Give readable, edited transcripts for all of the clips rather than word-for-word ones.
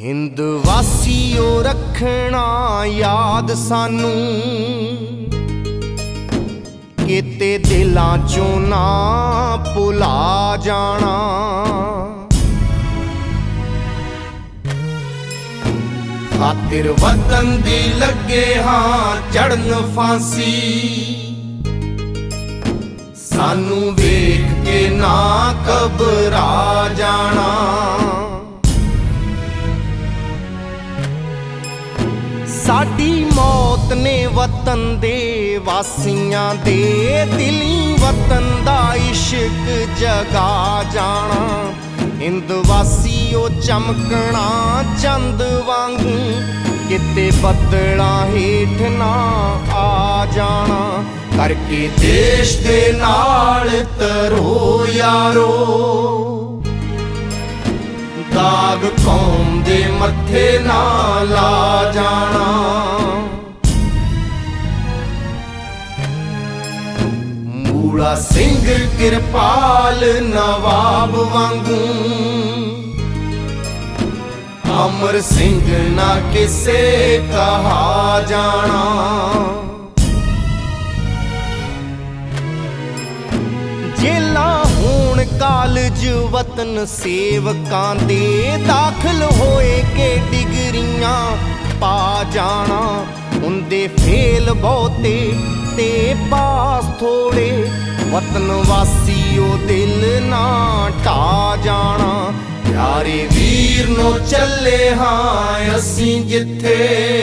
हिंद वासियों रखना याद सानू किते दिलां चों ना भुला जाना। खातिर वतन दी लगे हाँ चढ़न फांसी, सानू वेख के ना घबरा जाना। साडी मौत ने वतन दे वासियां दे दिली वतन दा इश्क जगा जाना। हिंद वासियों चमकना चंद वांगू किते बदला हेठ ना आ जाना। करके देश दे नाल तरो यारो, दाग कौम दे मथे ना ला जाना। मूला सिंह किरपाल नवाब वांगू, अमर सिंह ना किसे कहा जाना। जेला होण कालज वतन सेवकां दे दाखल होए के डिगरियां पा जाना। हुंदे फेल बहुते ते पास थोड़े, वतन वासियों दिल ना ढा जाना। प्यारे वीर नो चले हाँ असीं जिथे,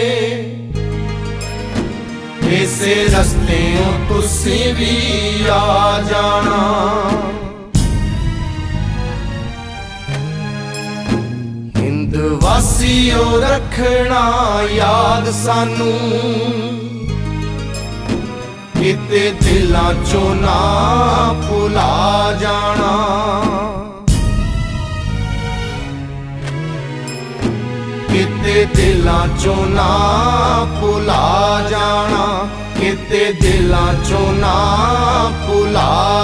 इसे रस्ते तुसीं भी आ जाना। हिंद वासियों रखना याद सानू किते दिलां चों ना भुला जाना। किते दिलां चों ना भुला जाना। किते दिलां चों ना भुला